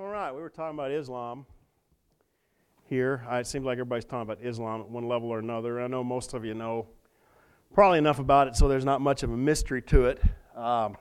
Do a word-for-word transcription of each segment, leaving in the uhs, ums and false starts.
All right, we were talking about Islam here. Uh, It seems like everybody's talking about Islam at one level or another. I know most of you know probably enough about it, so there's not much of a mystery to it. Um,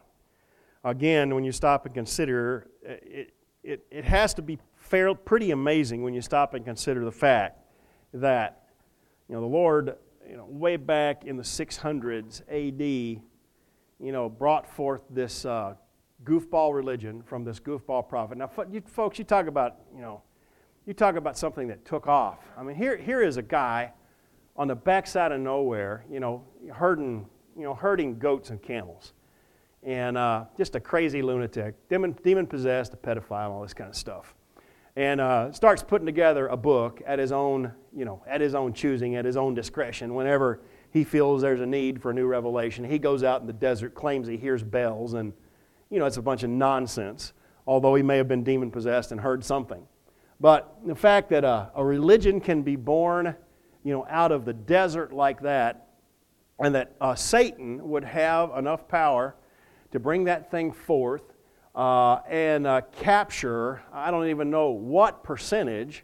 again, when you stop and consider, it, it, it has to be fair, pretty amazing when you stop and consider the fact that, you know, the Lord, you know, way back in the six hundreds A D, you know, brought forth this uh, goofball religion from this goofball prophet. Now, you, folks, you talk about, you know, you talk about something that took off. I mean, here, here is a guy on the backside of nowhere, you know, herding, you know, herding goats and camels, and uh, just a crazy lunatic, demon, demon possessed, a pedophile, all this kind of stuff, and uh, starts putting together a book at his own, you know, at his own choosing, at his own discretion. Whenever he feels there's a need for a new revelation, he goes out in the desert, claims he hears bells, and you know, it's a bunch of nonsense, although he may have been demon-possessed and heard something. But the fact that a, a religion can be born, you know, out of the desert like that, and that uh, Satan would have enough power to bring that thing forth uh, and uh, capture, I don't even know what percentage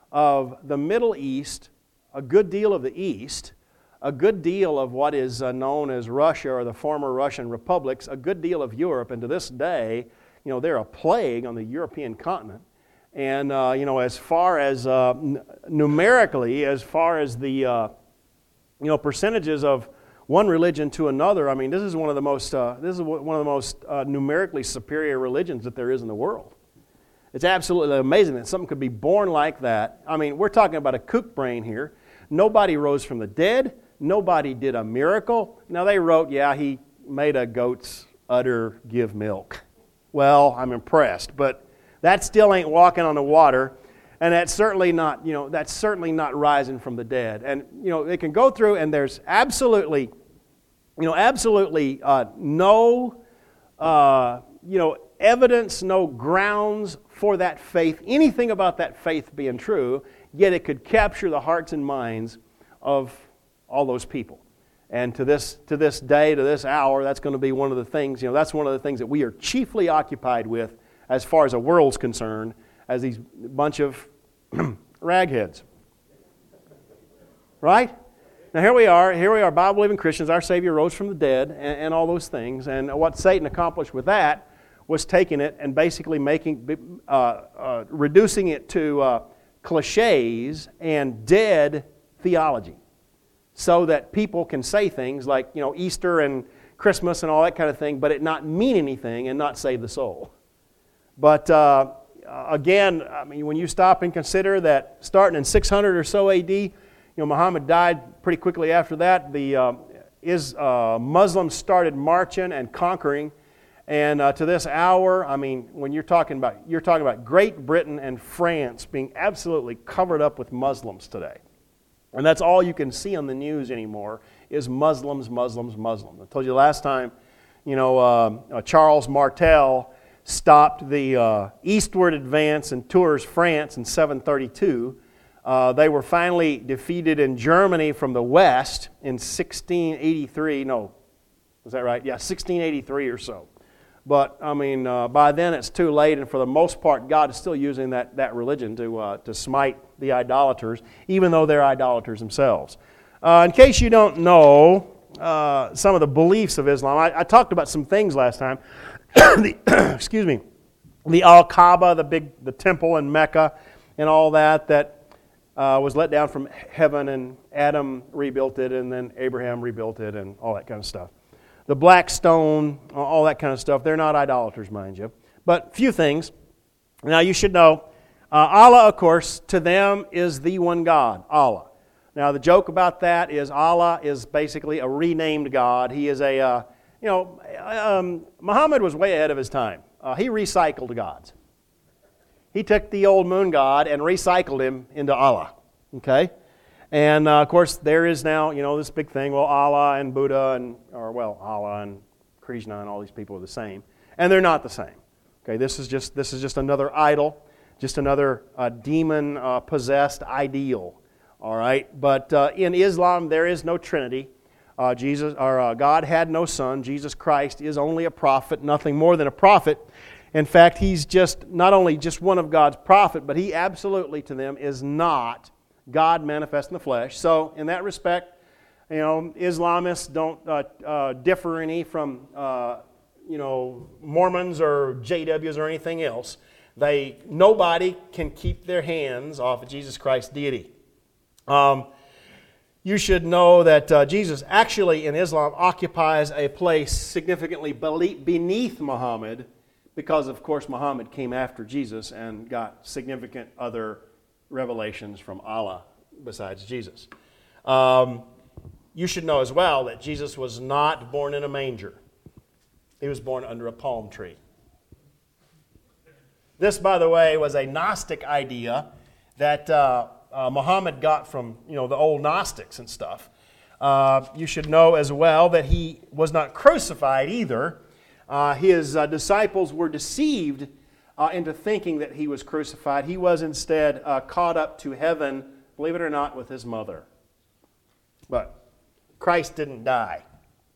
of the Middle East, a good deal of the East, a good deal of what is uh, known as Russia or the former Russian republics, a good deal of Europe, and to this day, you know, they're a plague on the European continent. And, uh, you know, as far as, uh, n- numerically, as far as the, uh, you know, percentages of one religion to another, I mean, this is one of the most, uh, this is one of the most uh, numerically superior religions that there is in the world. It's absolutely amazing that something could be born like that. I mean, we're talking about a kook brain here. Nobody rose from the dead. Nobody did a miracle. Now, they wrote, yeah, he made a goat's udder give milk. Well, I'm impressed, but that still ain't walking on the water, and that's certainly not, you know, that's certainly not rising from the dead. And, you know, they can go through, and there's absolutely, you know, absolutely uh, no, uh, you know, evidence, no grounds for that faith, anything about that faith being true, yet it could capture the hearts and minds of all those people. And to this to this day, to this hour, that's going to be one of the things, you know, that's one of the things that we are chiefly occupied with as far as the world's concerned, as these bunch of ragheads. Right? Now here we are, here we are, Bible-believing Christians, our Savior rose from the dead, and, and all those things. And what Satan accomplished with that was taking it and basically making, uh, uh, reducing it to uh, cliches and dead theology, so that people can say things like, you know, Easter and Christmas and all that kind of thing, but it not mean anything and not save the soul. But uh, again, I mean, when you stop and consider that starting in six hundred or so A D, you know, Muhammad died pretty quickly after that. The uh, is uh, Muslims started marching and conquering, and uh, to this hour, I mean, when you're talking about you're talking about Great Britain and France being absolutely covered up with Muslims today. And that's all you can see on the news anymore is Muslims, Muslims, Muslims. I told you last time, you know, uh, uh, Charles Martel stopped the uh, eastward advance in Tours, France in seven thirty-two. Uh, they were finally defeated in Germany from the west in sixteen eighty-three. No, was that right? Yeah, sixteen eighty-three or so. But, I mean, uh, by then it's too late, and for the most part, God is still using that, that religion to uh, to smite the idolaters, even though they're idolaters themselves. Uh, in case you don't know uh, some of the beliefs of Islam, I, I talked about some things last time. the, excuse me, the Al-Kaaba, the big the temple in Mecca, and all that that uh, was let down from heaven, and Adam rebuilt it, and then Abraham rebuilt it, and all that kind of stuff. The black stone, all that kind of stuff. They're not idolaters, mind you. But few things. Now you should know, uh, Allah, of course, to them is the one God, Allah. Now the joke about that is Allah is basically a renamed God. He is a, uh, you know, um, Muhammad was way ahead of his time. Uh, he recycled gods. He took the old moon god and recycled him into Allah. Okay? And, uh, of course, there is now, you know, this big thing, well, Allah and Buddha, and or, well, Allah and Krishna and all these people are the same. And they're not the same. Okay, this is just this is just another idol, just another uh, demon-possessed uh, ideal, all right? But uh, in Islam, there is no Trinity. Uh, Jesus, or uh, God had no son. Jesus Christ is only a prophet, nothing more than a prophet. In fact, he's just not only just one of God's prophet, but he absolutely to them is not God manifest in the flesh. So in that respect, you know, Islamists don't uh, uh, differ any from uh, you know Mormons or J Ws or anything else. They nobody can keep their hands off of Jesus Christ's deity. Um, you should know that uh, Jesus actually in Islam occupies a place significantly beneath Muhammad, because of course Muhammad came after Jesus and got significant other revelations from Allah besides Jesus. Um, you should know as well that Jesus was not born in a manger. He was born under a palm tree. This, by the way, was a Gnostic idea that uh, uh, Muhammad got from, you know, the old Gnostics and stuff. Uh, you should know as well that he was not crucified either. Uh, his uh, disciples were deceived uh, into thinking that he was crucified. He was instead uh, caught up to heaven, believe it or not, with his mother. But Christ didn't die.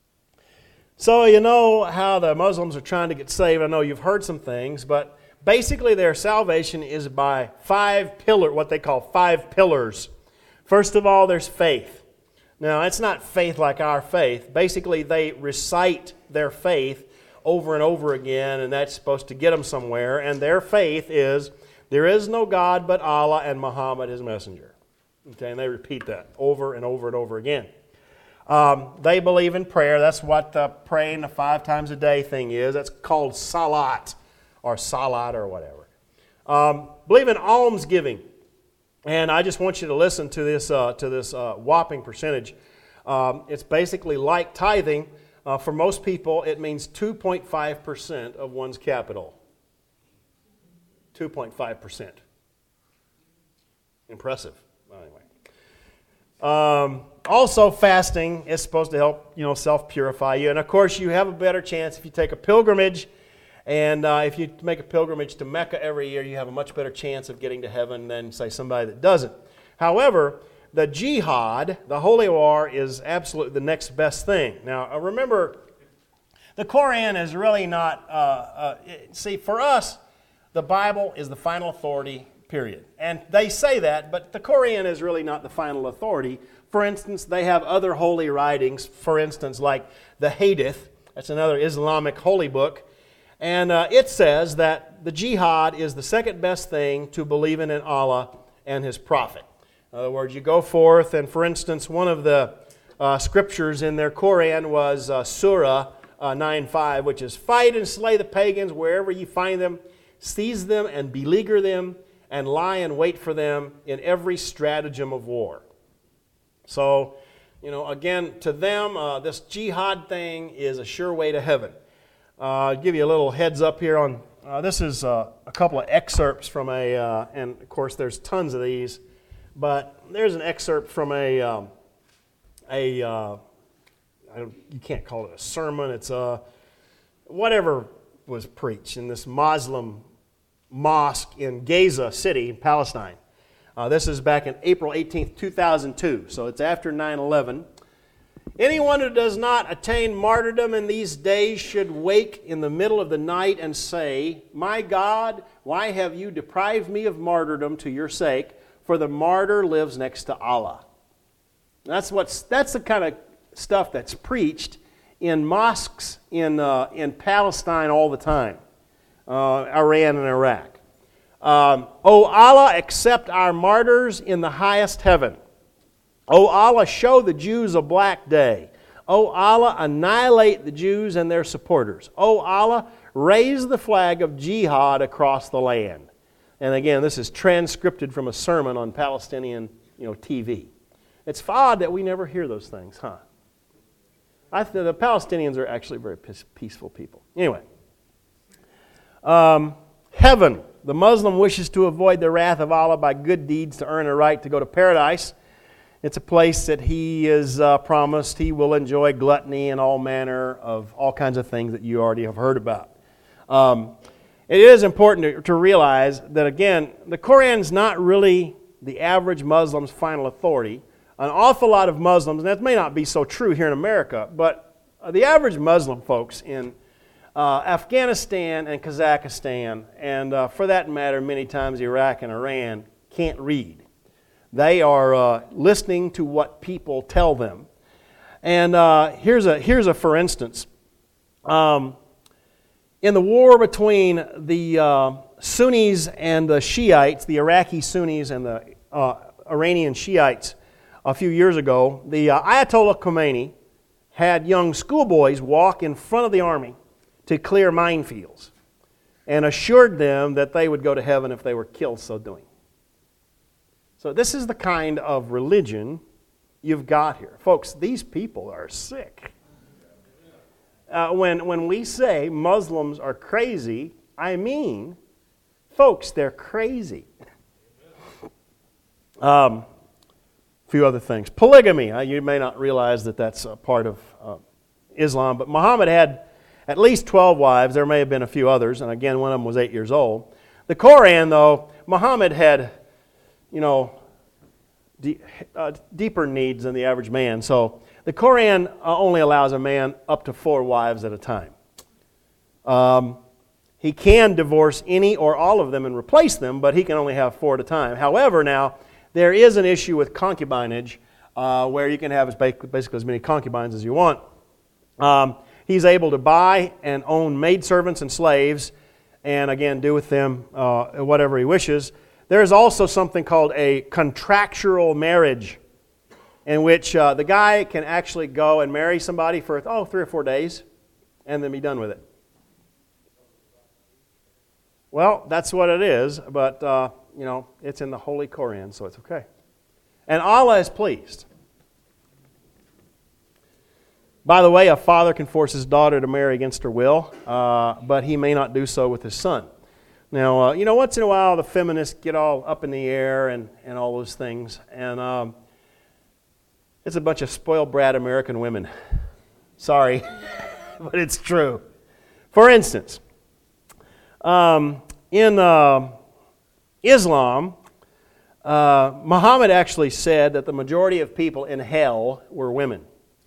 So you know how the Muslims are trying to get saved. I know you've heard some things, but basically their salvation is by five pillars, what they call five pillars. First of all, there's faith. Now, it's not faith like our faith. Basically, they recite their faith over and over again, and that's supposed to get them somewhere. And their faith is, there is no God but Allah and Muhammad his messenger. Okay, and they repeat that over and over and over again. Um, they believe in prayer. That's what the praying the five times a day thing is. That's called salat or salat or whatever. Um, believe in almsgiving. And I just want you to listen to this uh, to this uh, whopping percentage. Um, it's basically like tithing. Uh, for most people, it means two point five percent of one's capital. two point five percent. Impressive. Well, anyway. Um, also, fasting is supposed to help, you know, self-purify you. And of course, you have a better chance if you take a pilgrimage. And uh, if you make a pilgrimage to Mecca every year, you have a much better chance of getting to heaven than, say, somebody that doesn't. However, the jihad, the holy war, is absolutely the next best thing. Now, uh, remember, the Quran is really not, uh, uh, it, see, for us, the Bible is the final authority, period. And they say that, but the Quran is really not the final authority. For instance, they have other holy writings, for instance, like the Hadith. That's another Islamic holy book. And uh, it says that the jihad is the second best thing to believing in Allah and His Prophet. In other words, you go forth, and for instance, one of the uh, scriptures in their Quran was uh, Surah uh, nine five, which is, fight and slay the pagans wherever you find them, seize them and beleaguer them, and lie in wait for them in every stratagem of war. So, you know, again, to them, uh, this jihad thing is a sure way to heaven. Uh, I'll give you a little heads up here on, uh, this is uh, a couple of excerpts from a, uh, and of course there's tons of these, but there's an excerpt from a, um, a uh, I don't, you can't call it a sermon, it's a, whatever was preached in this Muslim mosque in Gaza City, Palestine. Uh, this is back in April eighteenth, two thousand two, so it's after nine eleven. Anyone who does not attain martyrdom in these days should wake in the middle of the night and say, my God, why have you deprived me of martyrdom to your sake? For the martyr lives next to Allah. That's what's that's the kind of stuff that's preached in mosques in uh, in Palestine all the time, uh, Iran and Iraq. Um, O Allah, accept our martyrs in the highest heaven. O Allah, show the Jews a black day. O Allah, annihilate the Jews and their supporters. O Allah, raise the flag of jihad across the land. And again, this is transcripted from a sermon on Palestinian, you know, T V. It's odd that we never hear those things, huh? I think the Palestinians are actually very peaceful people. Anyway, um, heaven. The Muslim wishes to avoid the wrath of Allah by good deeds to earn a right to go to paradise. It's a place that He is uh, promised He will enjoy gluttony and all manner of all kinds of things that you already have heard about. Um, it is important to, to realize that, again, the Quran is not really the average Muslim's final authority. An awful lot of Muslims, and that may not be so true here in America, but the average Muslim folks in uh, Afghanistan and Kazakhstan, and uh, for that matter, many times Iraq and Iran, can't read. They are uh, listening to what people tell them. And uh, here's a here's a for instance. Um, in the war between the uh, Sunnis and the Shiites, the Iraqi Sunnis and the uh, Iranian Shiites, a few years ago, the uh, Ayatollah Khomeini had young schoolboys walk in front of the army to clear minefields and assured them that they would go to heaven if they were killed so doing. So this is the kind of religion you've got here. Folks, these people are sick. Uh, when, when we say Muslims are crazy, I mean, folks, they're crazy. Um, a few other things. Polygamy. Uh, you may not realize that that's a part of uh, Islam, but Muhammad had at least twelve wives. There may have been a few others, and again, one of them was eight years old. The Koran, though, Muhammad had, you know, de- uh, deeper needs than the average man. So the Koran uh, only allows a man up to four wives at a time. Um, he can divorce any or all of them and replace them, but he can only have four at a time. However, now, there is an issue with concubinage uh, where you can have as basically as many concubines as you want. Um, he's able to buy and own maidservants and slaves and, again, do with them uh, whatever he wishes. There is also something called a contractual marriage in which uh, the guy can actually go and marry somebody for, oh, three or four days and then be done with it. Well, that's what it is, but, uh, you know, it's in the Holy Koran, so it's okay. And Allah is pleased. By the way, a father can force his daughter to marry against her will, uh, but he may not do so with his son. Now, uh, you know, once in a while the feminists get all up in the air and, and all those things, and um, it's a bunch of spoiled brat American women. Sorry, but it's true. For instance, um, in uh, Islam, uh, Muhammad actually said that the majority of people in hell were women.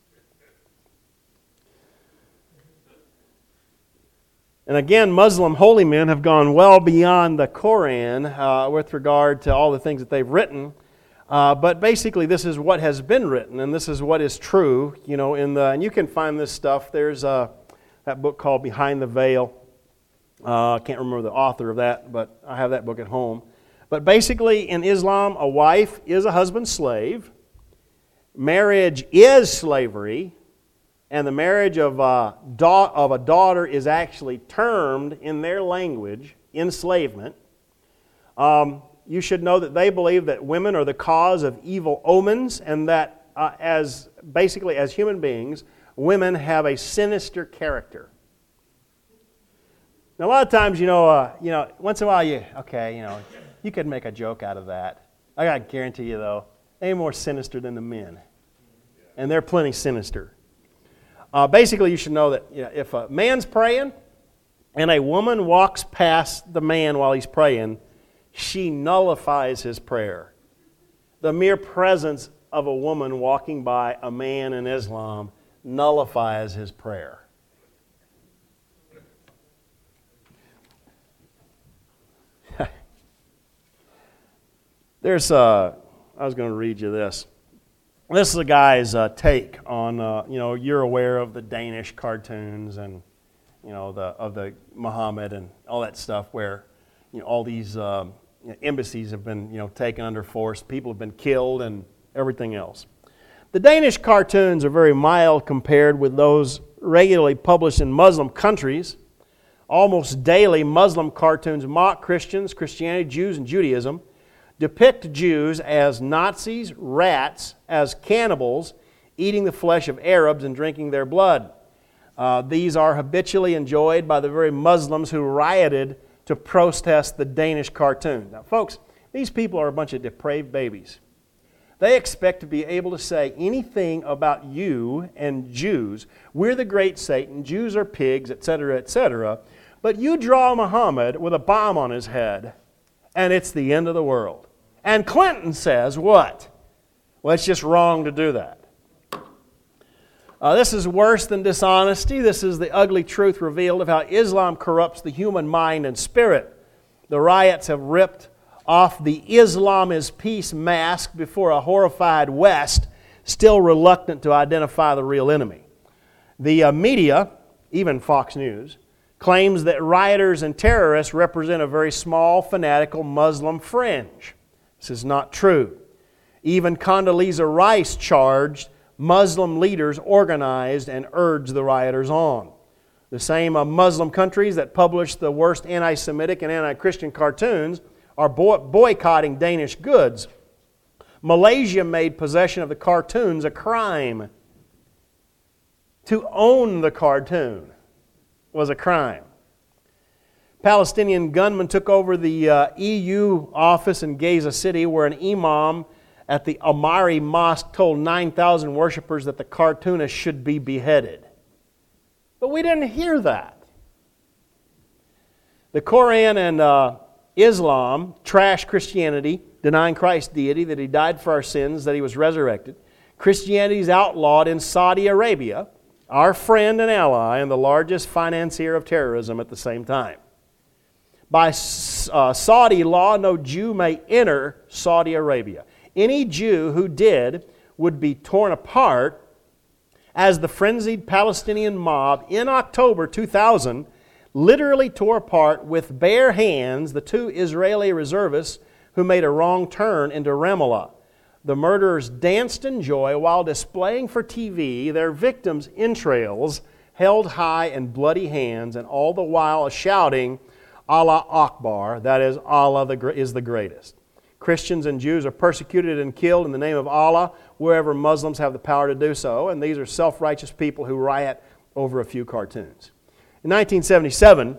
And again, Muslim holy men have gone well beyond the Koran uh, with regard to all the things that they've written. Uh, but basically, this is what has been written, and this is what is true. You know, in the and you can find this stuff. There's uh, that book called Behind the Veil. Uh, I can't remember the author of that, but I have that book at home. But basically, in Islam, a wife is a husband's slave. Marriage is slavery. And the marriage of a, da- of a daughter is actually termed, in their language, enslavement. Um, you should know that they believe that women are the cause of evil omens, and that uh, as basically as human beings, women have a sinister character. Now, a lot of times, you know, uh, you know, once in a while, you okay, you know, you could make a joke out of that. I gotta guarantee you, though, they ain't more sinister than the men, and they're plenty sinister. Uh, basically, you should know that you know, if a man's praying and a woman walks past the man while he's praying, she nullifies his prayer. The mere presence of a woman walking by a man in Islam nullifies his prayer. There's, uh, I was going to read you this. This is a guy's uh, take on, uh, you know, you're aware of the Danish cartoons and, you know, the of the Muhammad and all that stuff where, you know, all these um, you know, embassies have been, you know, taken under force, people have been killed and everything else. The Danish cartoons are very mild compared with those regularly published in Muslim countries. Almost daily, Muslim cartoons mock Christians, Christianity, Jews, and Judaism, depict Jews as Nazis, rats, as cannibals, eating the flesh of Arabs and drinking their blood. Uh, these are habitually enjoyed by the very Muslims who rioted to protest the Danish cartoon. Now, folks, these people are a bunch of depraved babies. They expect to be able to say anything about you and Jews. We're the great Satan, Jews are pigs, et cetera, et cetera. But you draw Muhammad with a bomb on his head, and it's the end of the world. And Clinton says what? Well, it's just wrong to do that. Uh, this is worse than dishonesty. This is the ugly truth revealed of how Islam corrupts the human mind and spirit. The riots have ripped off the Islam is peace mask before a horrified West, still reluctant to identify the real enemy. The uh, media, even Fox News, claims that rioters and terrorists represent a very small, fanatical Muslim fringe. This is not true. Even Condoleezza Rice charged Muslim leaders organized and urged the rioters on. The same uh, Muslim countries that publish the worst anti-Semitic and anti-Christian cartoons are boy- boycotting Danish goods. Malaysia made possession of the cartoons a crime. To own the cartoon was a crime. Palestinian gunmen took over the uh, E U office in Gaza City, where an imam at the Amari Mosque told nine thousand worshippers that the cartoonist should be beheaded. But we didn't hear that. The Koran and uh, Islam trash Christianity, denying Christ's deity, that He died for our sins, that He was resurrected. Christianity is outlawed in Saudi Arabia, our friend and ally, and the largest financier of terrorism at the same time. By uh, Saudi law, no Jew may enter Saudi Arabia. Any Jew who did would be torn apart, as the frenzied Palestinian mob in October two thousand literally tore apart with bare hands the two Israeli reservists who made a wrong turn into Ramallah. The murderers danced in joy while displaying for T V their victims' entrails held high in bloody hands, and all the while shouting, Allah Akbar, that is, Allah is the greatest. Christians and Jews are persecuted and killed in the name of Allah wherever Muslims have the power to do so, and these are self-righteous people who riot over a few cartoons. In nineteen seventy-seven,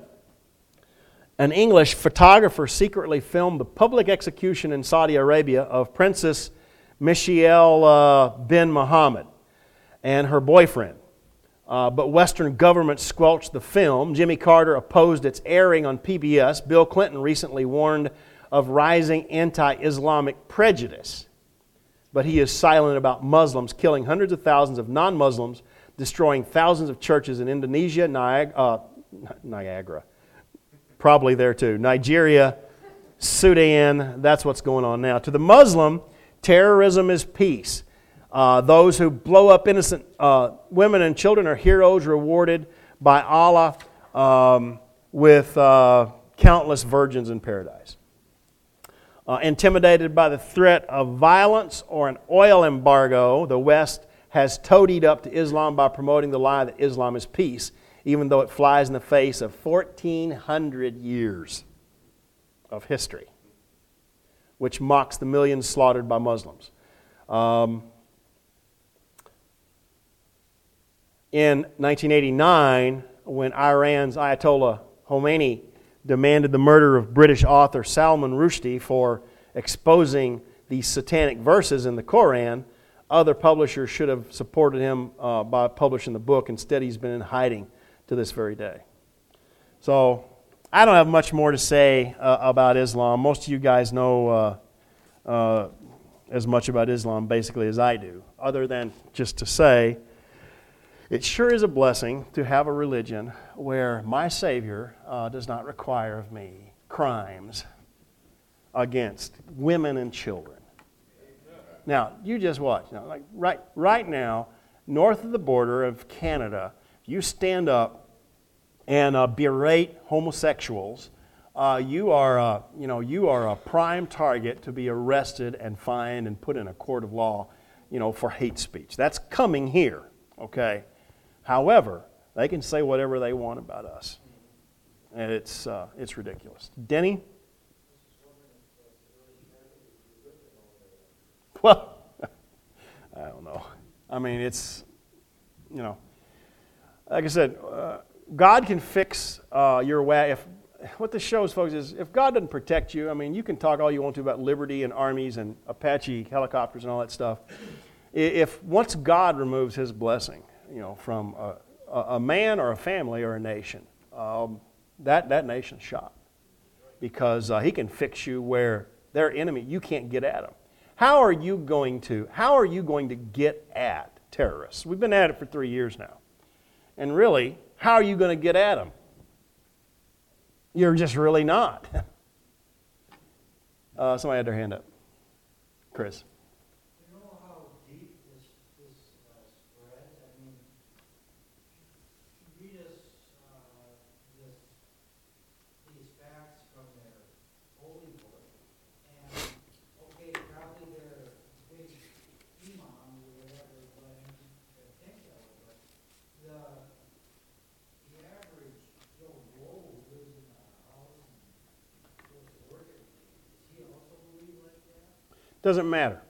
an English photographer secretly filmed the public execution in Saudi Arabia of Princess Michelle uh, bin Mohammed and her boyfriend. Uh, but Western governments squelched the film. Jimmy Carter opposed its airing on P B S. Bill Clinton recently warned of rising anti-Islamic prejudice. But he is silent about Muslims killing hundreds of thousands of non-Muslims, destroying thousands of churches in Indonesia, Niag- uh, Niagara, probably there too, Nigeria, Sudan. That's what's going on now. To the Muslim, terrorism is peace. Uh, those who blow up innocent uh, women and children are heroes rewarded by Allah um, with uh, countless virgins in paradise. Uh, intimidated by the threat of violence or an oil embargo, the West has toadied up to Islam by promoting the lie that Islam is peace, even though it flies in the face of fourteen hundred years of history, which mocks the millions slaughtered by Muslims. Um, in nineteen eighty-nine, when Iran's Ayatollah Khomeini demanded the murder of British author Salman Rushdie for exposing the satanic verses in the Koran, other publishers should have supported him uh, by publishing the book. Instead, he's been in hiding to this very day. So, I don't have much more to say uh, about Islam. Most of you guys know uh, uh, as much about Islam basically as I do, other than just to say, it sure is a blessing to have a religion where my Savior uh, does not require of me crimes against women and children. Now, you just watch. Now, like right, right now, north of the border of Canada, you stand up and uh, berate homosexuals. Uh, you are, uh, you know, you are a prime target to be arrested and fined and put in a court of law, you know, for hate speech. That's coming here, okay? However, they can say whatever they want about us, and it's uh, it's ridiculous. Denny? Well, I don't know. I mean, it's, you know, like I said, uh, God can fix uh, your way. If what this shows, folks, is if God doesn't protect you, I mean, you can talk all you want to about liberty and armies and Apache helicopters and all that stuff. If once God removes His blessing, you know, from a, a man or a family or a nation, um, that, that nation's shot. Because uh, He can fix you where their enemy, you can't get at them. How are you going to, how are you going to get at terrorists. We've been at it for three years now. And really, how are you going to get at them? You're just really not. uh, somebody had their hand up. Chris. You know how deep this, this uh, spreads? I mean, read us uh, this, these facts from their holy book, and okay, probably their big imam or whatever let him think of it, but the the average Joe Blow who lives in a house and goes to work every day, does he also believe like that? Doesn't matter.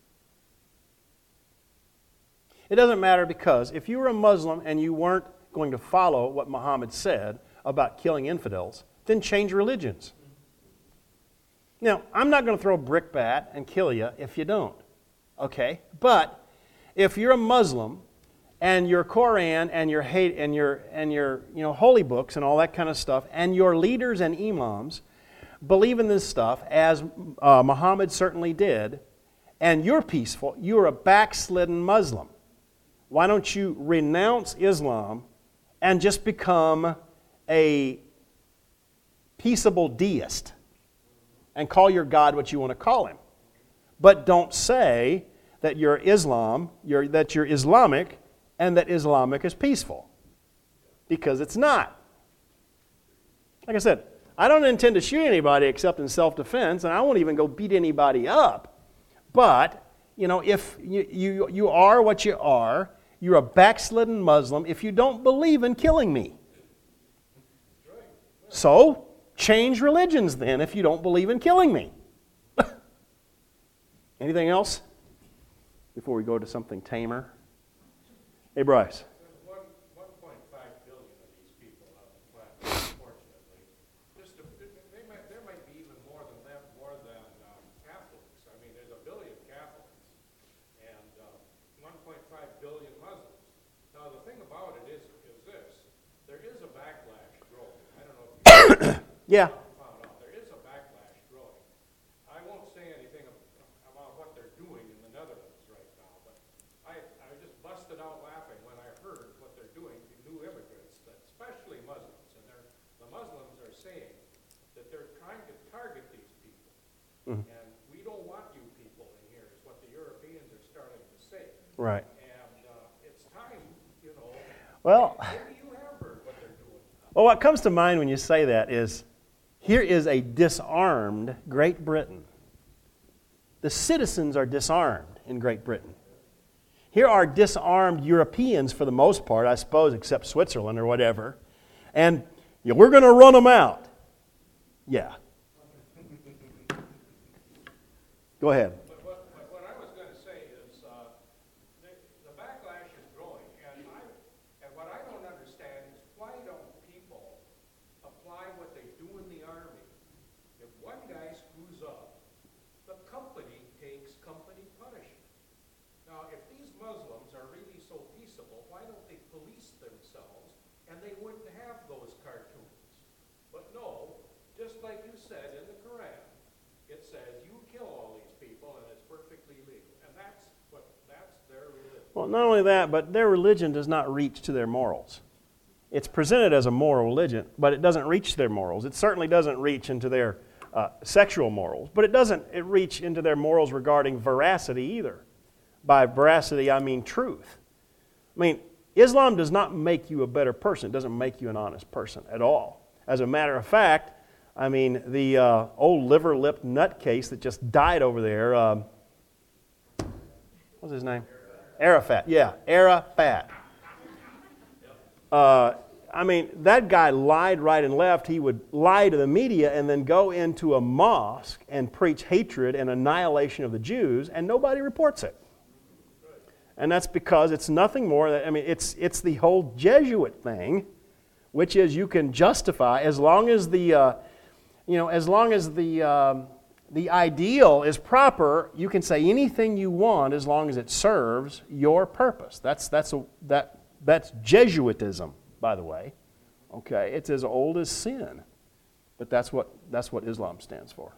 It doesn't matter because if you were a Muslim and you weren't going to follow what Muhammad said about killing infidels, then change religions. Now, I'm not going to throw a brickbat and kill you if you don't, okay? But if you're a Muslim and your Quran and your hate and your and your you know holy books and all that kind of stuff, and your leaders and imams believe in this stuff as uh, Muhammad certainly did, and you're peaceful, you're a backslidden Muslim. Why don't you renounce Islam and just become a peaceable deist and call your God what you want to call him? But don't say that you're Islam, you're, that you're Islamic, and that Islamic is peaceful. Because it's not. Like I said, I don't intend to shoot anybody except in self-defense, and I won't even go beat anybody up. But, you know, if you, you, you are what you are, you're a backslidden Muslim if you don't believe in killing me. So, change religions then if you don't believe in killing me. Anything else before we go to something tamer? Hey, Bryce. one point five billion of these people on the planet, unfortunately. Just a, they might, there might be even more than that, more than um, Catholics. I mean, there's a billion Catholics and uh, one point five billion Muslims. Now, the thing about it is, is this: there is a backlash growing. I don't know if you Yeah. found out. There is a backlash growing. I won't say anything about what they're doing in the Netherlands right now, but I, I just busted out laughing when I heard what they're doing to new immigrants, that especially Muslims. And they're, the Muslims are saying that they're trying to target these people. Mhm. And we don't want you people in here, is what the Europeans are starting to say. Right. And uh, it's time, you know, Well, maybe you have heard what they're doing. well, what comes to mind when you say that is, here is a disarmed Great Britain. The citizens are disarmed in Great Britain. Here are disarmed Europeans for the most part, I suppose, except Switzerland or whatever. And yeah, we're going to run them out. Yeah. Go ahead. But what, but what I was going to say is uh, the, the backlash is growing, and, I, and what I don't understand is why don't people apply what they do in the Army? If one guy screws up, the company takes company punishment. Now, if these Muslims are really so peaceable, why don't they police themselves, and they wouldn't have those cartoons? But no, just like you said in the Quran, it says you kill all these people and it's perfectly legal. And that's what that's their religion. Well, not only that, but their religion does not reach to their morals. It's presented as a moral religion, but it doesn't reach their morals. It certainly doesn't reach into their uh, sexual morals, but it doesn't it reach into their morals regarding veracity either. By veracity, I mean truth. I mean, Islam does not make you a better person. It doesn't make you an honest person at all. As a matter of fact, I mean, the uh, old liver-lipped nutcase that just died over there, um, what's his name? Arafat. Yeah, Arafat. Uh, I mean, that guy lied right and left. He would lie to the media and then go into a mosque and preach hatred and annihilation of the Jews, and nobody reports it. And that's because it's nothing more than, I mean, it's, it's the whole Jesuit thing, which is you can justify as long as the, uh, you know, as long as the, um, the ideal is proper, you can say anything you want as long as it serves your purpose. That's, that's, a, that, that's Jesuitism, by the way. Okay, it's as old as sin. But that's what, that's what Islam stands for.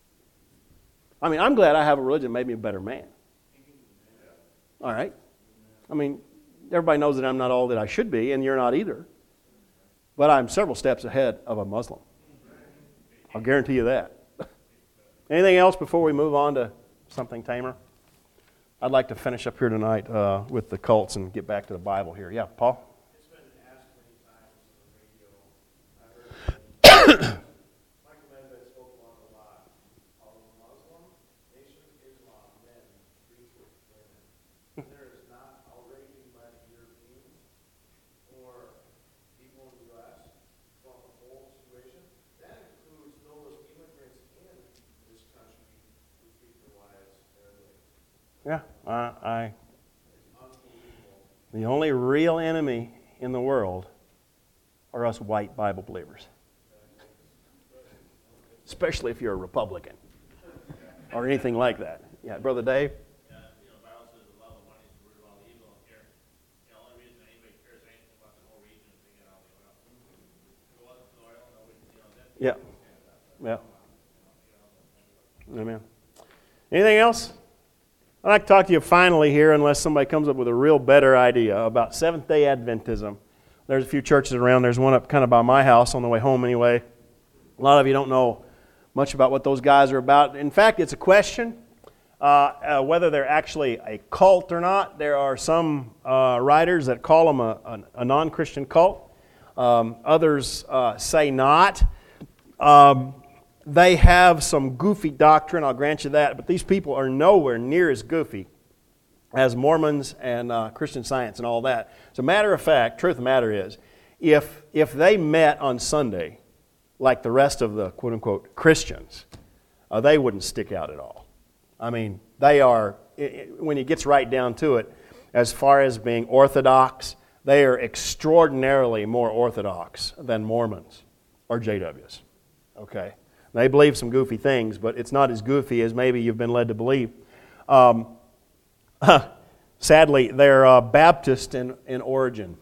I mean, I'm glad I have a religion that made me a better man. All right? I mean, everybody knows that I'm not all that I should be, and you're not either. But I'm several steps ahead of a Muslim. I'll guarantee you that. Anything else before we move on to something tamer? I'd like to finish up here tonight uh, with the cults and get back to the Bible here. Yeah, Paul? It's been asked many times on the radio. I heard Michael Medved spoke about a lot. All the Muslim, Nation of Islam, men treat women. There is not outraging by the Europeans or people in the U S from the whole situation. That includes those immigrants in this country who treat their wives fairly. Yeah, I, I. The only real enemy in the world are us white Bible believers. Especially if you're a Republican or anything like that. Yeah, Brother Dave? Yeah, you know, the Bible says the love of money is the root of all evil. And here, the only reason anybody cares anything about the whole region is to get all the oil. If it wasn't for the oil, nobody, you know, that. Yeah. Yeah. Amen. Anything else? I'd like to talk to you finally here, unless somebody comes up with a real better idea, about Seventh-day Adventism. There's a few churches around. There's one up kind of by my house on the way home anyway. A lot of you don't know much about what those guys are about. In fact, it's a question uh, uh, whether they're actually a cult or not. There are some uh, writers that call them a, a, a non-Christian cult. Um, others uh, say not. Um, They have some goofy doctrine, I'll grant you that, but these people are nowhere near as goofy as Mormons and uh, Christian Science and all that. As a matter of fact, truth of the matter is, if if they met on Sunday like the rest of the quote-unquote Christians, uh, they wouldn't stick out at all. I mean, they are, when it gets right down to it, as far as being orthodox, they are extraordinarily more orthodox than Mormons or J Ws. Okay? They believe some goofy things, but it's not as goofy as maybe you've been led to believe. Um, sadly, they're uh, Baptist in, in origin.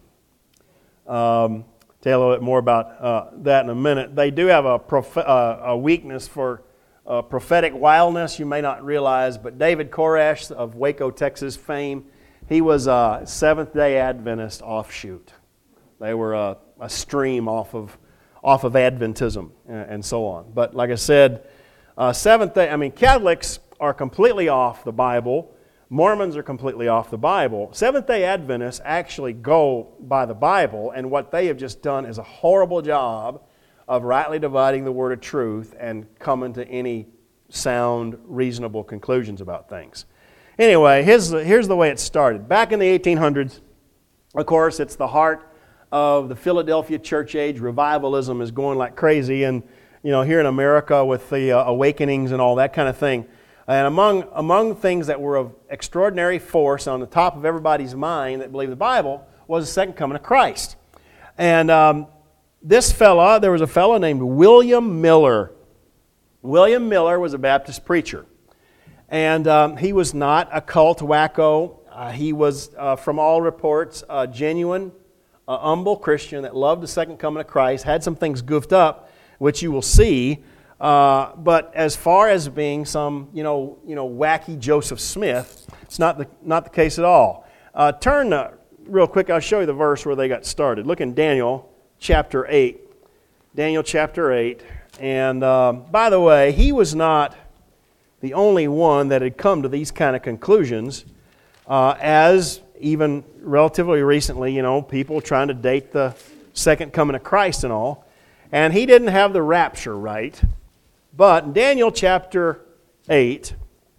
Um, tell you a little bit more about uh, that in a minute. They do have a, prof- uh, a weakness for uh, prophetic wildness, you may not realize, but David Koresh of Waco, Texas fame, he was a Seventh-day Adventist offshoot. They were a, a stream off of off of Adventism and so on. But like I said, uh, Seventh-day, I mean, Catholics are completely off the Bible. Mormons are completely off the Bible. Seventh-day Adventists actually go by the Bible, and what they have just done is a horrible job of rightly dividing the word of truth and coming to any sound, reasonable conclusions about things. Anyway, here's the, here's the way it started. Back in the eighteen hundreds, of course, it's the heart of the Philadelphia church age. Revivalism is going like crazy, and you know, here in America with the uh, awakenings and all that kind of thing. And among among things that were of extraordinary force on the top of everybody's mind that believed the Bible was the second coming of Christ. And um, this fella, there was a fellow named William Miller. William Miller was a Baptist preacher, and um, he was not a cult wacko. Uh, he was, uh, from all reports, a genuine, a humble Christian that loved the second coming of Christ, had some things goofed up, which you will see. Uh, but as far as being some, you know, you know, wacky Joseph Smith, it's not the not the case at all. Uh, turn uh, real quick. I'll show you the verse where they got started. Look in Daniel chapter eight. Daniel chapter eight. And um, by the way, he was not the only one that had come to these kind of conclusions, uh, as even relatively recently, you know, people trying to date the second coming of Christ and all. And he didn't have the rapture right. But in Daniel chapter eight,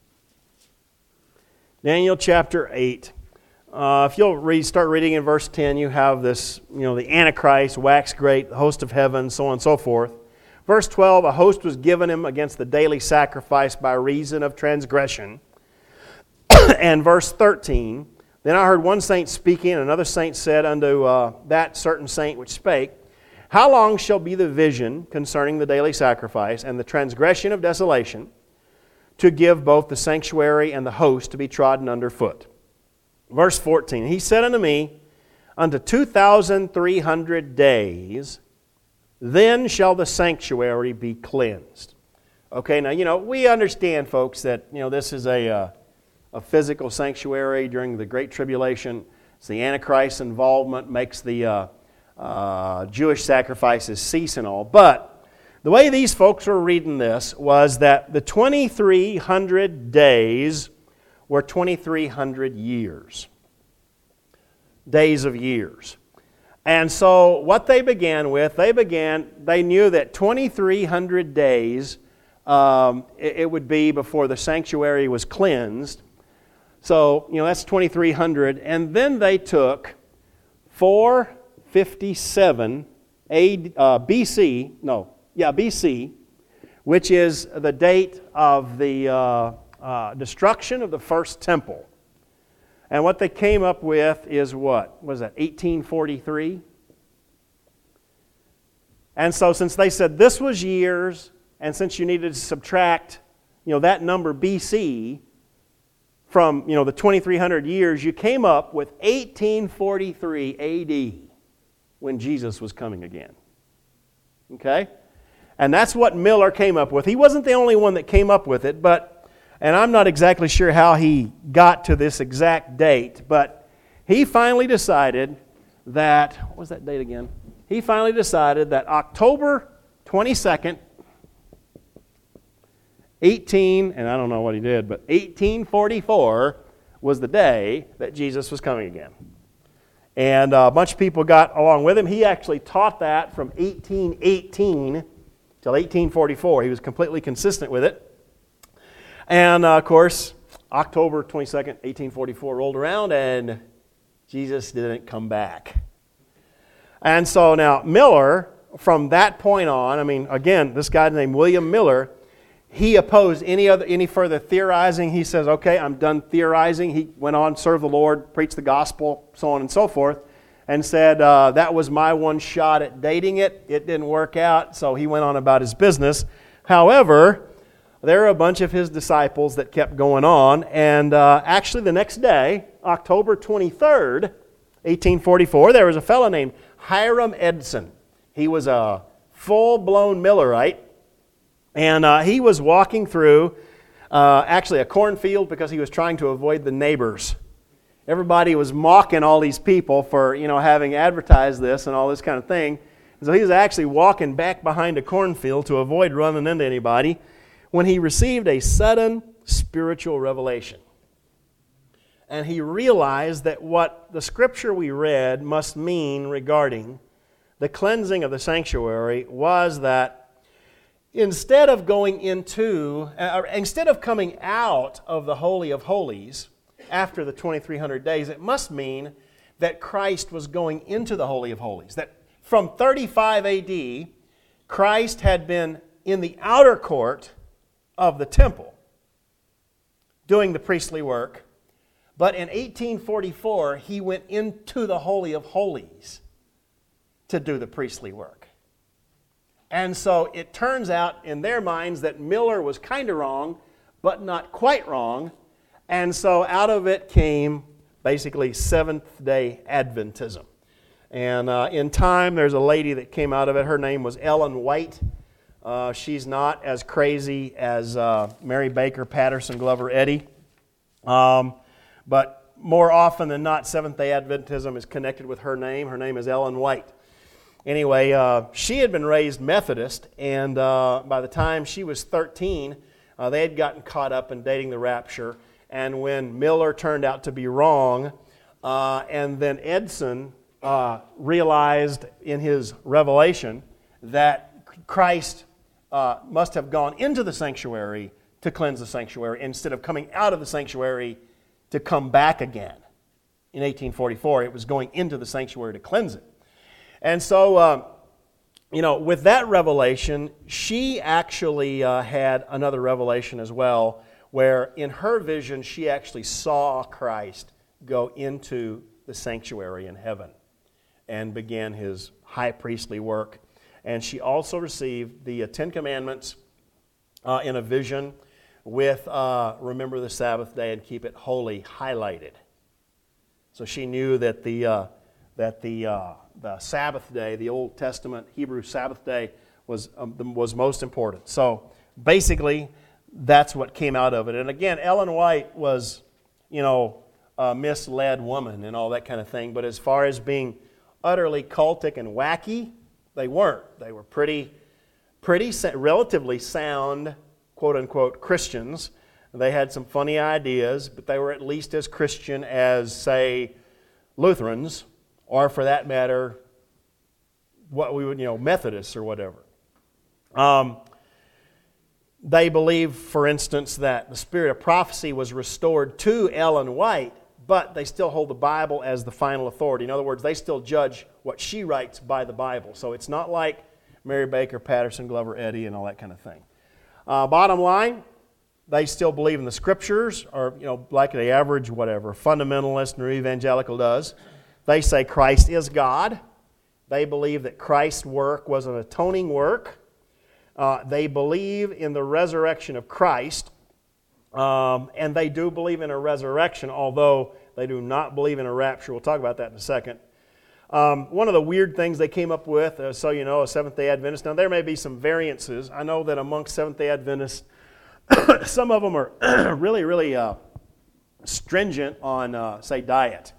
Daniel chapter eight, uh, if you'll read, start reading in verse ten, you have this, you know, the Antichrist, wax great, the host of heaven, so on and so forth. Verse twelve, a host was given him against the daily sacrifice by reason of transgression. And verse thirteen, then I heard one saint speaking, and another saint said unto uh, that certain saint which spake, how long shall be the vision concerning the daily sacrifice and the transgression of desolation, to give both the sanctuary and the host to be trodden under foot? Verse fourteen, he said unto me, unto two thousand three hundred days, then shall the sanctuary be cleansed. Okay, now, you know, we understand, folks, that, you know, this is a, uh, a physical sanctuary during the Great Tribulation. It's the Antichrist's involvement makes the uh, uh, Jewish sacrifices cease and all. But the way these folks were reading this was that the twenty-three hundred days were twenty-three hundred years. Days of years. And so what they began with, they began, they knew that twenty-three hundred days um, it, it would be before the sanctuary was cleansed. So, you know, that's twenty-three hundred. And then they took four fifty-seven A, uh, B C, no, yeah, B C, which is the date of the uh, uh, destruction of the first temple. And what they came up with is what? Was that eighteen forty-three? And so since they said this was years, and since you needed to subtract, you know, that number B C from, you know, the twenty-three hundred years, you came up with eighteen forty-three A D when Jesus was coming again. Okay? And that's what Miller came up with. He wasn't the only one that came up with it, but and I'm not exactly sure how he got to this exact date, but he finally decided that, what was that date again? He finally decided that October twenty-second, eighteen, and I don't know what he did, but eighteen forty-four was the day that Jesus was coming again. And a bunch of people got along with him. He actually taught that from eighteen eighteen till eighteen forty-four. He was completely consistent with it. And, uh, of course, October twenty-second, eighteen forty-four rolled around, and Jesus didn't come back. And so now Miller, from that point on, I mean, again, this guy named William Miller, he opposed any other any further theorizing. He says, okay, I'm done theorizing. He went on, served the Lord, preached the gospel, so on and so forth, and said, uh, that was my one shot at dating it. It didn't work out, so he went on about his business. However, there were a bunch of his disciples that kept going on, and uh, actually the next day, October twenty-third, eighteen forty-four, there was a fellow named Hiram Edson. He was a full-blown Millerite, and uh, he was walking through uh, actually a cornfield because he was trying to avoid the neighbors. Everybody was mocking all these people for, you know, having advertised this and all this kind of thing. And so he was actually walking back behind a cornfield to avoid running into anybody when he received a sudden spiritual revelation. And he realized that what the scripture we read must mean regarding the cleansing of the sanctuary was that instead of going into, or instead of coming out of the Holy of Holies after the twenty-three hundred days, it must mean that Christ was going into the Holy of Holies. That from thirty-five A D, Christ had been in the outer court of the temple doing the priestly work, but in eighteen forty-four, he went into the Holy of Holies to do the priestly work. And so it turns out in their minds that Miller was kind of wrong, but not quite wrong. And so out of it came basically Seventh-day Adventism. And uh, in time, there's a lady that came out of it. Her name was Ellen White. Uh, she's not as crazy as uh, Mary Baker, Patterson, Glover, Eddy. Um, but more often than not, Seventh-day Adventism is connected with her name. Her name is Ellen White. Anyway, uh, she had been raised Methodist, and uh, by the time she was thirteen, uh, they had gotten caught up in dating the rapture. And when Miller turned out to be wrong, uh, and then Edson uh, realized in his revelation that Christ uh, must have gone into the sanctuary to cleanse the sanctuary instead of coming out of the sanctuary to come back again. In eighteen forty-four, it was going into the sanctuary to cleanse it. And so, uh, you know, with that revelation, she actually uh, had another revelation as well, where in her vision, she actually saw Christ go into the sanctuary in heaven and began his high priestly work. And she also received the uh, Ten Commandments uh, in a vision with uh, remember the Sabbath day and keep it holy highlighted. So she knew that the uh, that the uh, the Sabbath day, the Old Testament Hebrew Sabbath day, was um, was most important. So basically, that's what came out of it. And again, Ellen White was you know, a misled woman and all that kind of thing. But as far as being utterly cultic and wacky, they weren't. They were pretty, pretty relatively sound, quote-unquote, Christians. They had some funny ideas, but they were at least as Christian as, say, Lutherans, or for that matter, what we would, you know, Methodists or whatever. Um, they believe, for instance, that the spirit of prophecy was restored to Ellen White, but they still hold the Bible as the final authority. In other words, they still judge what she writes by the Bible. So it's not like Mary Baker, Patterson, Glover, Eddy, and all that kind of thing. Uh, bottom line, they still believe in the Scriptures, or, you know, like the average, whatever, fundamentalist or evangelical does. They say Christ is God. They believe that Christ's work was an atoning work. Uh, they believe in the resurrection of Christ. Um, and they do believe in a resurrection, although they do not believe in a rapture. We'll talk about that in a second. Um, one of the weird things they came up with, uh, so you know, a Seventh-day Adventist. Now, there may be some variances. I know that amongst Seventh-day Adventists, some of them are really, really uh, stringent on, uh, say, diet.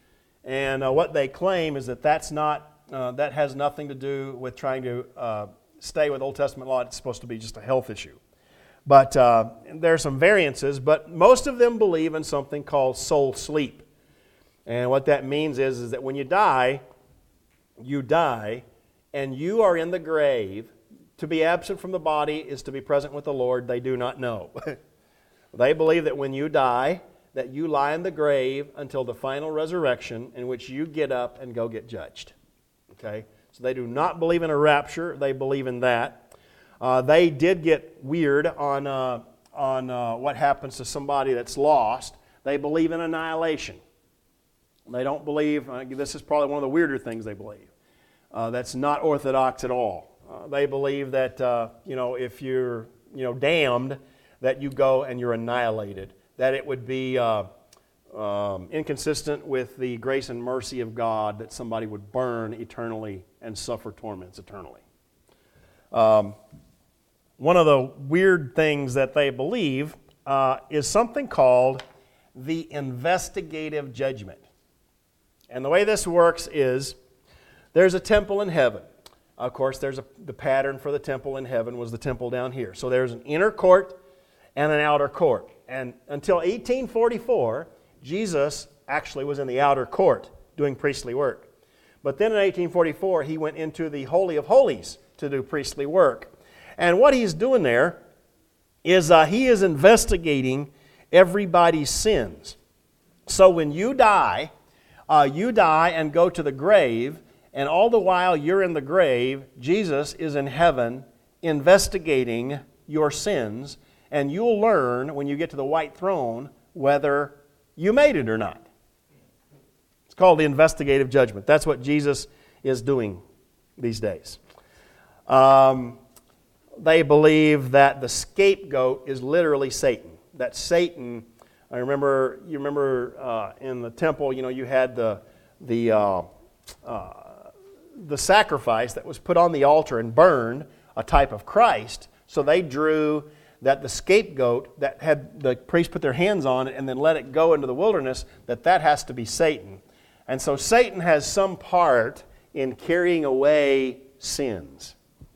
And uh, what they claim is that that's not, uh, that has nothing to do with trying to uh, stay with Old Testament law. It's supposed to be just a health issue. But uh, there are some variances, but most of them believe in something called soul sleep. And what that means is, is that when you die, you die, and you are in the grave. To be absent from the body is to be present with the Lord. They do not know. They believe that when you die, that you lie in the grave until the final resurrection, in which you get up and go get judged. Okay? So they do not believe in a rapture. They believe in that. Uh, they did get weird on, uh, on uh, what happens to somebody that's lost. They believe in annihilation. They don't believe, uh, this is probably one of the weirder things they believe. Uh, that's not orthodox at all. Uh, they believe that, uh, you know, if you're, you know, damned, that you go and you're annihilated. That it would be uh, um, inconsistent with the grace and mercy of God that somebody would burn eternally and suffer torments eternally. Um, one of the weird things that they believe uh, is something called the investigative judgment. And the way this works is there's a temple in heaven. Of course, there's a, the pattern for the temple in heaven was the temple down here. So there's an inner court and an outer court. And until eighteen forty-four, Jesus actually was in the outer court doing priestly work. But then in eighteen forty-four, he went into the Holy of Holies to do priestly work. And what he's doing there is uh, he is investigating everybody's sins. So when you die, uh, you die and go to the grave, and all the while you're in the grave, Jesus is in heaven investigating your sins, and you'll learn when you get to the white throne whether you made it or not. It's called the investigative judgment. That's what Jesus is doing these days. Um, they believe that the scapegoat is literally Satan. That Satan, I remember, you remember uh, in the temple, you know, you had the the uh, uh, the sacrifice that was put on the altar and burned, a type of Christ. So they drew that the scapegoat that had the priest put their hands on it and then let it go into the wilderness, that that has to be Satan. And so Satan has some part in carrying away sins.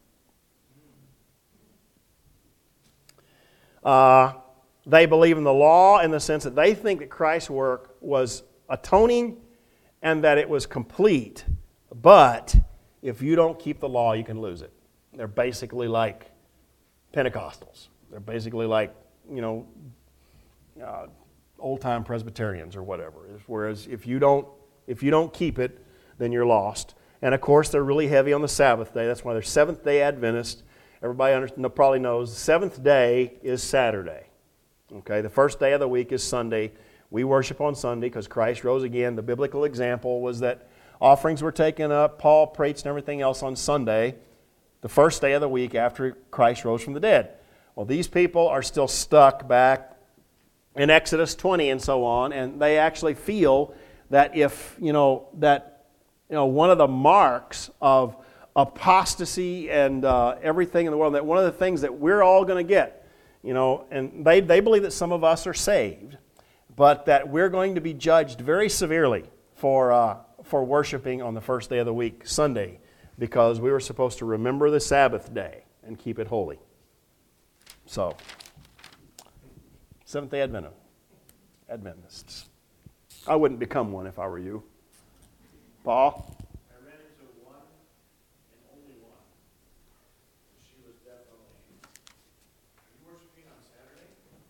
Uh, they believe in the law in the sense that they think that Christ's work was atoning and that it was complete. But if you don't keep the law, you can lose it. They're basically like Pentecostals. They're basically like, you know, uh, old-time Presbyterians or whatever. Whereas if you don't, if you don't keep it, then you're lost. And of course, they're really heavy on the Sabbath day. That's why they're Seventh-day Adventists. Everybody under, probably knows the seventh day is Saturday. Okay, the first day of the week is Sunday. We worship on Sunday because Christ rose again. The biblical example was that offerings were taken up, Paul preached and everything else on Sunday, the first day of the week after Christ rose from the dead. Well, these people are still stuck back in Exodus twenty and so on, and they actually feel that if, you know, that, you know, one of the marks of apostasy and uh, everything in the world, that one of the things that we're all going to get, you know, and they, they believe that some of us are saved, but that we're going to be judged very severely for uh, for worshiping on the first day of the week, Sunday, because we were supposed to remember the Sabbath day and keep it holy. So, Seventh-day Adventist, Adventists. I wouldn't become one if I were you. Paul? I ran into one and only one. She was definitely, are you worshiping on Saturday?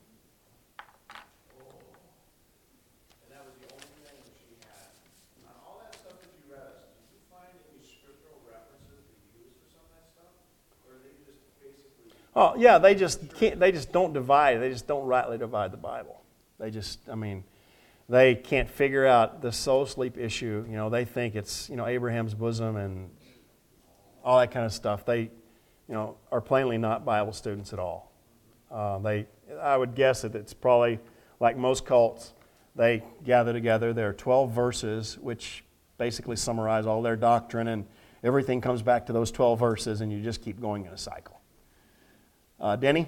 Oh. And that was the only thing that she had. On all that stuff that you read us, did you find any scriptural references to use for some of that stuff? Or are they just basically... Oh, yeah, they just can't, they just don't divide. They just don't rightly divide the Bible. They just, I mean, they can't figure out the soul sleep issue. You know, they think it's, you know, Abraham's bosom and all that kind of stuff. They, you know, are plainly not Bible students at all. Uh, they, I would guess that it's probably like most cults. They gather together. There are twelve verses which basically summarize all their doctrine, and everything comes back to those twelve verses, and you just keep going in a cycle. Uh, Denny?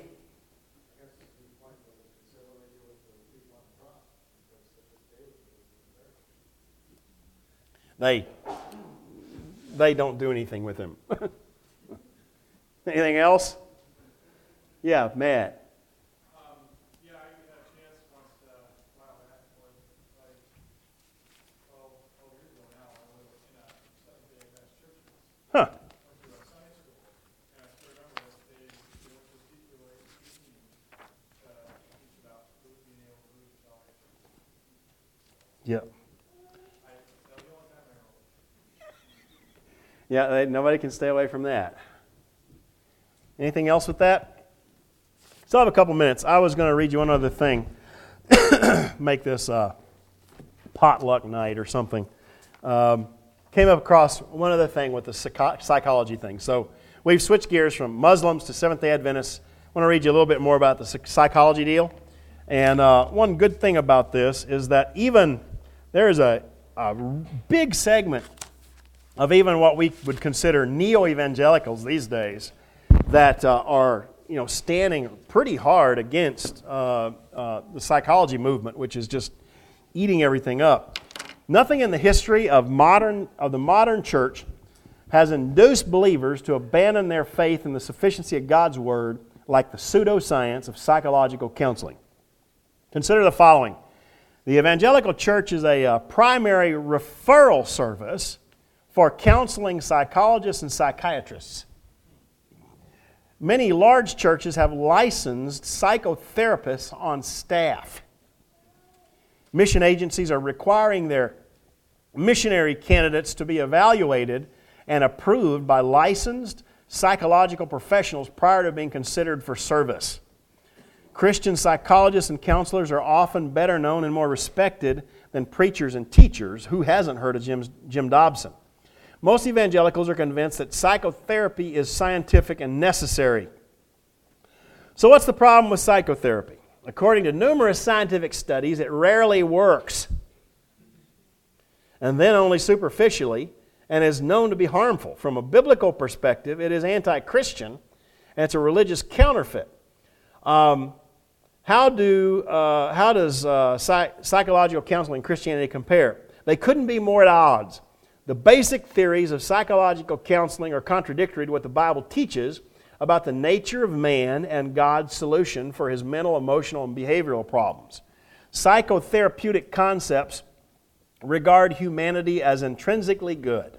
They they don't do anything with him. Anything else? Yeah, Matt. Um, yeah, I had a chance once, uh, a while back, was like twelve, twelve years ago now, I was in a Seventh-day Adventist church. Huh. Went to a Sunday school, and I still remember this. They, they went to teach the way to teach about being able to lose salvation. Yep. I, that was the only time I remember. Yeah, they, nobody can stay away from that. Anything else with that? Still have a couple minutes. I was going to read you one other thing. Make this uh, potluck night or something. Um, came up across one other thing with the psycho- psychology thing. So we've switched gears from Muslims to Seventh-day Adventists. I want to read you a little bit more about the psychology deal. And uh, one good thing about this is that even there is a, a big segment of even what we would consider neo-evangelicals these days that uh, are, you know, standing pretty hard against uh, uh, the psychology movement, which is just eating everything up. Nothing in the history of modern of the modern church has induced believers to abandon their faith in the sufficiency of God's Word like the pseudoscience of psychological counseling. Consider the following. The evangelical church is a uh, primary referral service for counseling psychologists and psychiatrists. Many large churches have licensed psychotherapists on staff. Mission agencies are requiring their missionary candidates to be evaluated and approved by licensed psychological professionals prior to being considered for service. Christian psychologists and counselors are often better known and more respected than preachers and teachers. Who hasn't heard of Jim, Jim Dobson? Most evangelicals are convinced that psychotherapy is scientific and necessary. So what's the problem with psychotherapy? According to numerous scientific studies, it rarely works, and then only superficially, and is known to be harmful. From a biblical perspective, it is anti-Christian, and it's a religious counterfeit. Um, how do uh, how does uh, psych- psychological counseling and Christianity compare? They couldn't be more at odds. The basic theories of psychological counseling are contradictory to what the Bible teaches about the nature of man and God's solution for his mental, emotional, and behavioral problems. Psychotherapeutic concepts regard humanity as intrinsically good.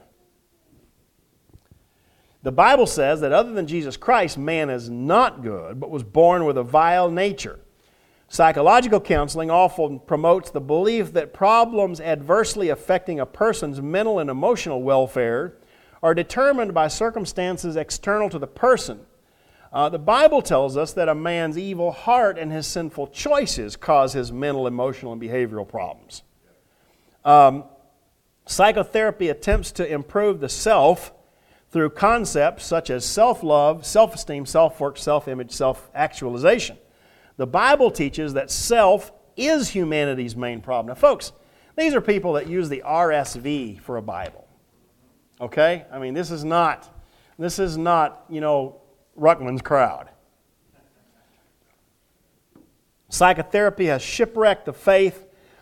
The Bible says that other than Jesus Christ, man is not good, but was born with a vile nature. Psychological counseling often promotes the belief that problems adversely affecting a person's mental and emotional welfare are determined by circumstances external to the person. Uh, the Bible tells us that a man's evil heart and his sinful choices cause his mental, emotional, and behavioral problems. Um, psychotherapy attempts to improve the self through concepts such as self-love, self-esteem, self-work, self-image, self-actualization. The Bible teaches that self is humanity's main problem. Now, folks, these are people that use the R S V for a Bible. Okay? I mean, this is not, this is not, you know, Ruckman's crowd. Psychotherapy has shipwrecked the faith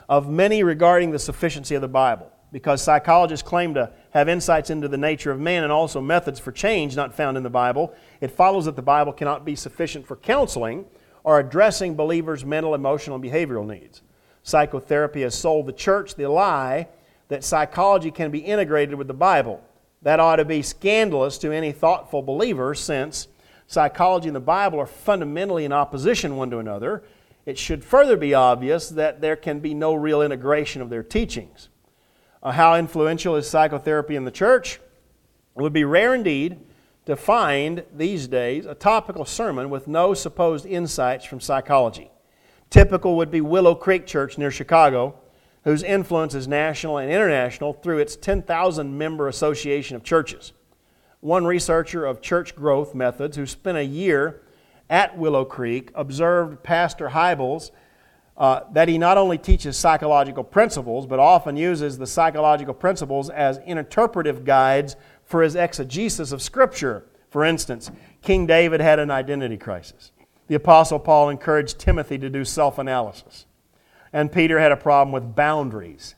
of many regarding the sufficiency of the Bible. Because psychologists claim to have insights into the nature of man and also methods for change not found in the Bible, it follows that the Bible cannot be sufficient for counseling or addressing believers' mental, emotional, and behavioral needs. Psychotherapy has sold the church the lie that psychology can be integrated with the Bible. That ought to be scandalous to any thoughtful believer, since psychology and the Bible are fundamentally in opposition one to another. It should further be obvious that there can be no real integration of their teachings. Uh, how influential is psychotherapy in the church? It would be rare indeed to find these days a topical sermon with no supposed insights from psychology. Typical would be Willow Creek Church near Chicago, whose influence is national and international through its ten thousand member association of churches. One researcher of church growth methods who spent a year at Willow Creek observed Pastor Hybels uh, that he not only teaches psychological principles, but often uses the psychological principles as interpretive guides for his exegesis of Scripture. For instance, King David had an identity crisis. The Apostle Paul encouraged Timothy to do self-analysis. And Peter had a problem with boundaries.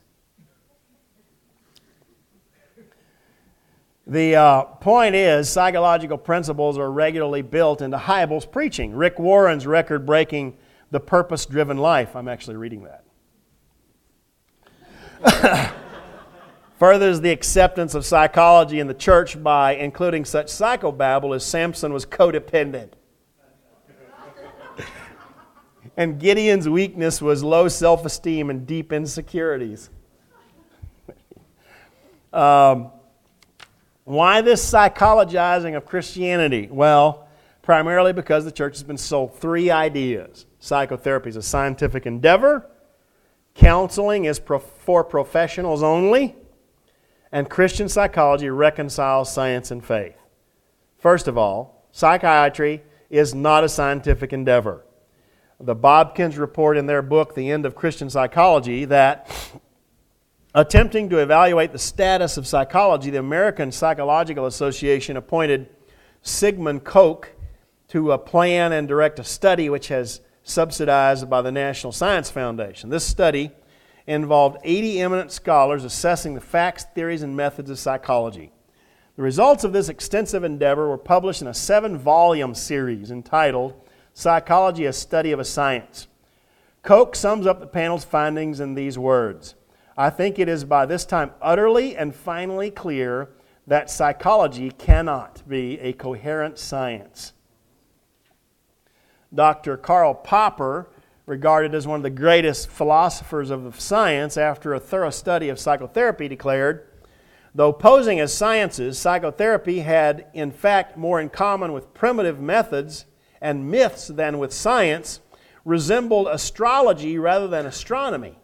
The uh, point is, psychological principles are regularly built into Hybels' preaching. Rick Warren's record-breaking The Purpose-Driven Life. I'm actually reading that. Furthers the acceptance of psychology in the church by including such psychobabble as Samson was codependent. And Gideon's weakness was low self-esteem and deep insecurities. um, why this psychologizing of Christianity? Well, primarily because the church has been sold three ideas. Psychotherapy is a scientific endeavor, counseling is pro- for professionals only, and Christian psychology reconciles science and faith. First of all, psychiatry is not a scientific endeavor. The Bobkins report in their book, The End of Christian Psychology, that attempting to evaluate the status of psychology, the American Psychological Association appointed Sigmund Koch to uh, plan and direct a study which has subsidized by the National Science Foundation. This study involved eighty eminent scholars assessing the facts, theories, and methods of psychology. The results of this extensive endeavor were published in a seven-volume series entitled Psychology, a Study of a Science. Koch sums up the panel's findings in these words: I think it is by this time utterly and finally clear that psychology cannot be a coherent science. Doctor Karl Popper, regarded as one of the greatest philosophers of science after a thorough study of psychotherapy, declared, though posing as sciences, psychotherapy had in fact more in common with primitive methods and myths than with science, resembled astrology rather than astronomy.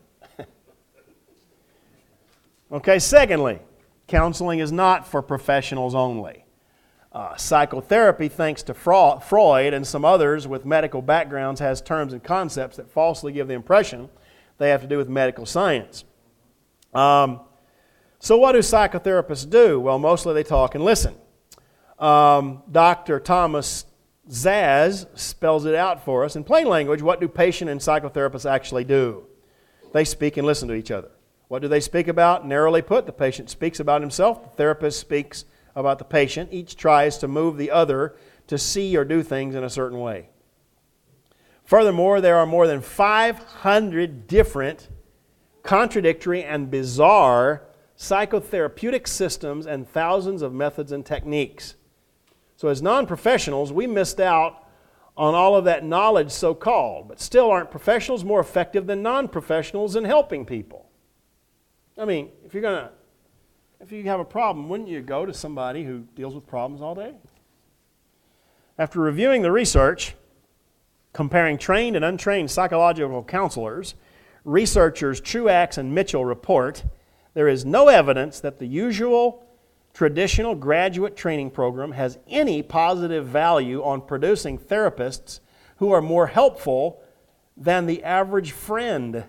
Okay, secondly, counseling is not for professionals only. Uh, psychotherapy, thanks to Fra- Freud and some others with medical backgrounds, has terms and concepts that falsely give the impression they have to do with medical science. Um, so what do psychotherapists do? Well, mostly they talk and listen. Um, Doctor Thomas Zaz spells it out for us in plain language. What do patient and psychotherapists actually do? They speak and listen to each other. What do they speak about? Narrowly put, the patient speaks about himself, the therapist speaks about the patient. Each tries to move the other to see or do things in a certain way. Furthermore, there are more than five hundred different, contradictory, and bizarre psychotherapeutic systems and thousands of methods and techniques. So as non-professionals, we missed out on all of that knowledge, so-called. But still, aren't professionals more effective than non-professionals in helping people? I mean, if you're going to, if you have a problem, wouldn't you go to somebody who deals with problems all day? After reviewing the research, comparing trained and untrained psychological counselors, researchers Truax and Mitchell report there is no evidence that the usual traditional graduate training program has any positive value on producing therapists who are more helpful than the average friend.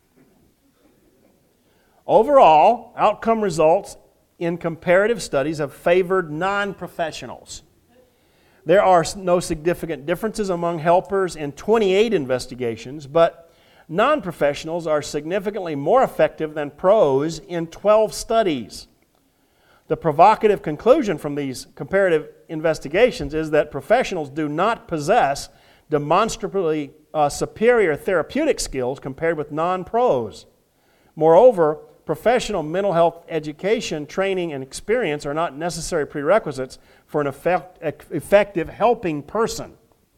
Overall, outcome results in comparative studies have favored non-professionals. There are no significant differences among helpers in twenty-eight investigations, but Non-professionals are significantly more effective than pros in twelve studies. The provocative conclusion from these comparative investigations is that professionals do not possess demonstrably uh, superior therapeutic skills compared with non-pros. Moreover, professional mental health education, training, and experience are not necessary prerequisites for an effect, effective helping person.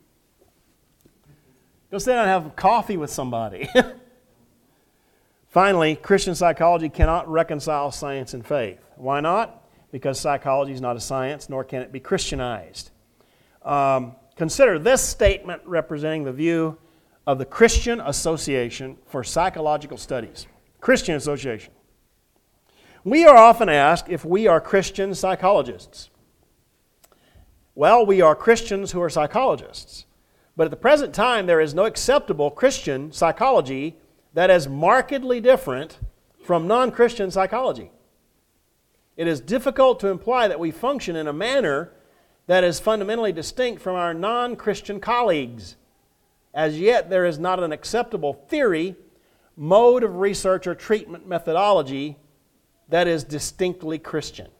Go sit down and have coffee with somebody. Finally, Christian psychology cannot reconcile science and faith. Why not? Because psychology is not a science, nor can it be Christianized. Um, consider this statement representing the view of the Christian Association for Psychological Studies. Christian Association. We are often asked if we are Christian psychologists. Well, we are Christians who are psychologists. But at the present time, there is no acceptable Christian psychology that is markedly different from non-Christian psychology. It is difficult to imply that we function in a manner that is fundamentally distinct from our non-Christian colleagues. As yet, there is not an acceptable theory, mode of research, or treatment methodology that is distinctly Christian.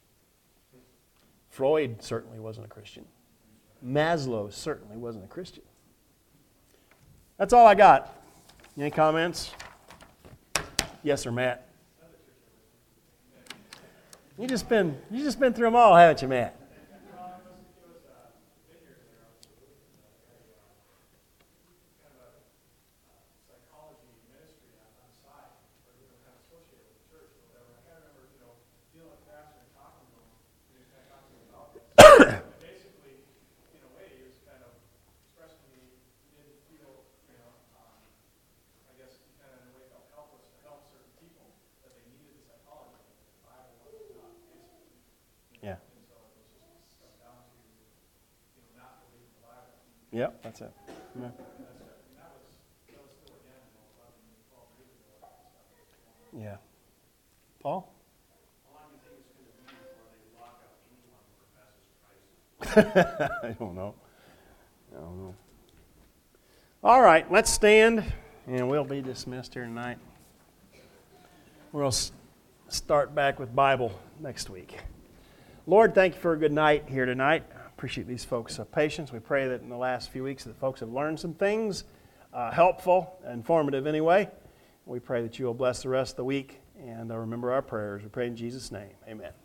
Freud certainly wasn't a Christian. Maslow certainly wasn't a Christian. That's all I got. Any comments? Yes, sir, Matt. You just been you just been through them all, haven't you, Matt? Yeah. Yep, that's it. Yeah. Yeah. Paul? I don't know. I don't know. All right, let's stand, and we'll be dismissed here tonight. We'll start back with Bible next week. Lord, thank you for a good night here tonight. I appreciate these folks' patience. We pray that in the last few weeks that folks have learned some things, uh, helpful, informative anyway. We pray that you will bless the rest of the week and uh, remember our prayers. We pray in Jesus' name. Amen.